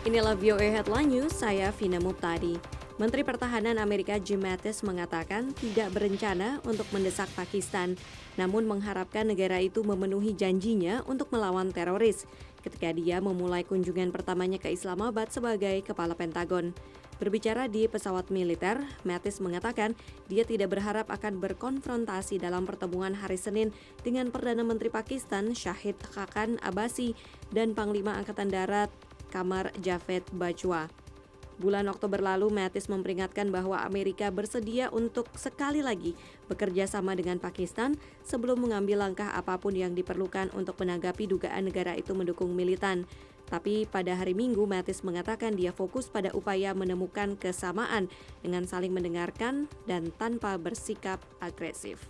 Inilah VOA Headline News, saya Vina Muptadi. Menteri Pertahanan Amerika Jim Mattis mengatakan tidak berencana untuk mendesak Pakistan, namun mengharapkan negara itu memenuhi janjinya untuk melawan teroris ketika dia memulai kunjungan pertamanya ke Islamabad sebagai Kepala Pentagon. Berbicara di pesawat militer, Mattis mengatakan dia tidak berharap akan berkonfrontasi dalam pertemuan hari Senin dengan Perdana Menteri Pakistan Shahid Khaqan Abbasi dan Panglima Angkatan Darat Qamar Javed Bajwa. Bulan Oktober lalu, Mattis memperingatkan bahwa Amerika bersedia untuk sekali lagi bekerja sama dengan Pakistan sebelum mengambil langkah apapun yang diperlukan untuk menanggapi dugaan negara itu mendukung militan. Tapi pada hari Minggu, Mattis mengatakan dia fokus pada upaya menemukan kesamaan dengan saling mendengarkan dan tanpa bersikap agresif.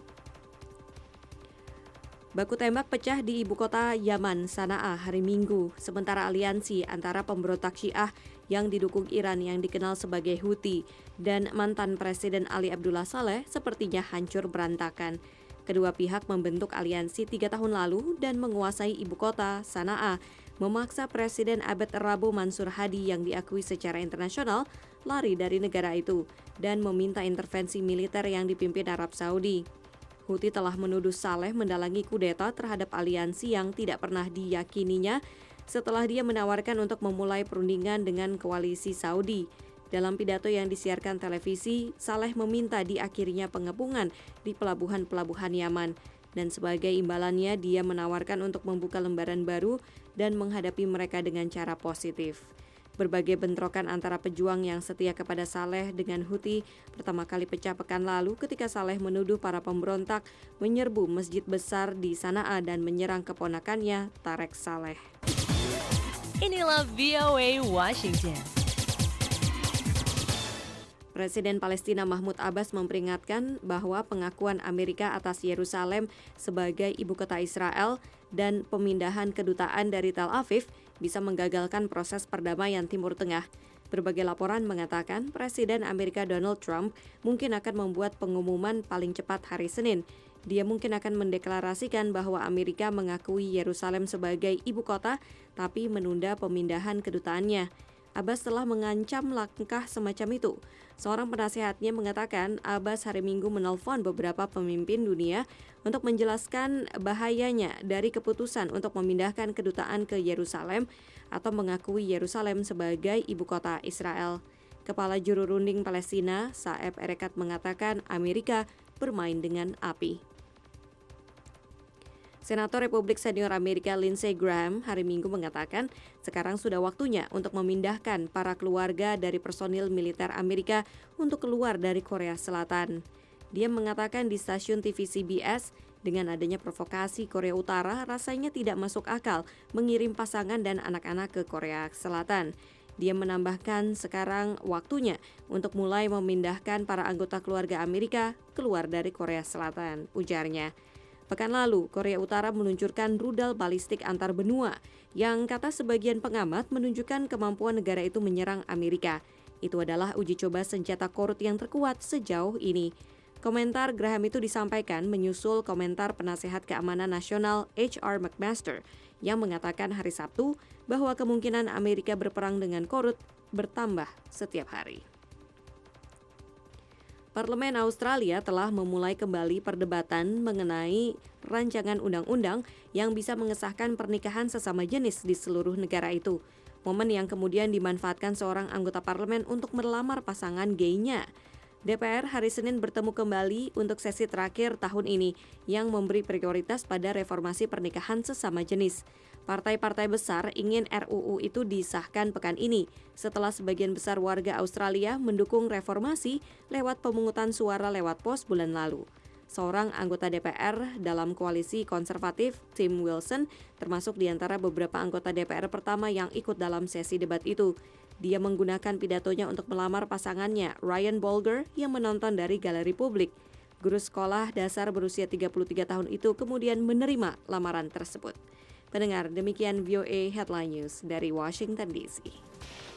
Baku tembak pecah di ibu kota Yaman, Sanaa, hari Minggu, sementara aliansi antara pemberontak Syiah yang didukung Iran yang dikenal sebagai Houthi dan mantan Presiden Ali Abdullah Saleh sepertinya hancur berantakan. Kedua pihak membentuk aliansi 3 tahun lalu dan menguasai ibu kota, Sanaa, memaksa Presiden Abed Rabo Mansur Hadi yang diakui secara internasional lari dari negara itu dan meminta intervensi militer yang dipimpin Arab Saudi. Houthi telah menuduh Saleh mendalangi kudeta terhadap aliansi yang tidak pernah diyakininya setelah dia menawarkan untuk memulai perundingan dengan koalisi Saudi. Dalam pidato yang disiarkan televisi, Saleh meminta diakhirinya pengepungan di pelabuhan-pelabuhan Yaman. Dan sebagai imbalannya, dia menawarkan untuk membuka lembaran baru dan menghadapi mereka dengan cara positif. Berbagai bentrokan antara pejuang yang setia kepada Saleh dengan Houthi pertama kali pecah pekan lalu ketika Saleh menuduh para pemberontak menyerbu masjid besar di Sanaa dan menyerang keponakannya, Tarek Saleh. Inilah VOA Washington. Presiden Palestina Mahmud Abbas memperingatkan bahwa pengakuan Amerika atas Yerusalem sebagai ibu kota Israel dan pemindahan kedutaan dari Tel Aviv bisa menggagalkan proses perdamaian Timur Tengah. Berbagai laporan mengatakan Presiden Amerika Donald Trump mungkin akan membuat pengumuman paling cepat hari Senin. Dia mungkin akan mendeklarasikan bahwa Amerika mengakui Yerusalem sebagai ibu kota, tapi menunda pemindahan kedutaannya. Abbas telah mengancam langkah semacam itu. Seorang penasehatnya mengatakan Abbas hari Minggu menelpon beberapa pemimpin dunia untuk menjelaskan bahayanya dari keputusan untuk memindahkan kedutaan ke Yerusalem atau mengakui Yerusalem sebagai ibu kota Israel. Kepala Juru Runding Palestina, Saeb Erekat, mengatakan Amerika bermain dengan api. Senator Republik Senior Amerika Lindsey Graham hari Minggu mengatakan sekarang sudah waktunya untuk memindahkan para keluarga dari personil militer Amerika untuk keluar dari Korea Selatan. Dia mengatakan di stasiun TV CBS, dengan adanya provokasi Korea Utara rasanya tidak masuk akal mengirim pasangan dan anak-anak ke Korea Selatan. Dia menambahkan sekarang waktunya untuk mulai memindahkan para anggota keluarga Amerika keluar dari Korea Selatan, ujarnya. Pekan lalu, Korea Utara meluncurkan rudal balistik antar benua yang kata sebagian pengamat menunjukkan kemampuan negara itu menyerang Amerika. Itu adalah uji coba senjata korut yang terkuat sejauh ini. Komentar Graham itu disampaikan menyusul komentar penasehat keamanan nasional H.R. McMaster yang mengatakan hari Sabtu bahwa kemungkinan Amerika berperang dengan korut bertambah setiap hari. Parlemen Australia telah memulai kembali perdebatan mengenai rancangan undang-undang yang bisa mengesahkan pernikahan sesama jenis di seluruh negara itu. Momen yang kemudian dimanfaatkan seorang anggota parlemen untuk melamar pasangan gaynya. DPR hari Senin bertemu kembali untuk sesi terakhir tahun ini yang memberi prioritas pada reformasi pernikahan sesama jenis. Partai-partai besar ingin RUU itu disahkan pekan ini setelah sebagian besar warga Australia mendukung reformasi lewat pemungutan suara lewat pos bulan lalu. Seorang anggota DPR dalam koalisi konservatif, Tim Wilson, termasuk di antara beberapa anggota DPR pertama yang ikut dalam sesi debat itu. Dia menggunakan pidatonya untuk melamar pasangannya, Ryan Bolger, yang menonton dari galeri publik. Guru sekolah dasar berusia 33 tahun itu kemudian menerima lamaran tersebut. Pendengar, demikian VOA Headline News dari Washington DC.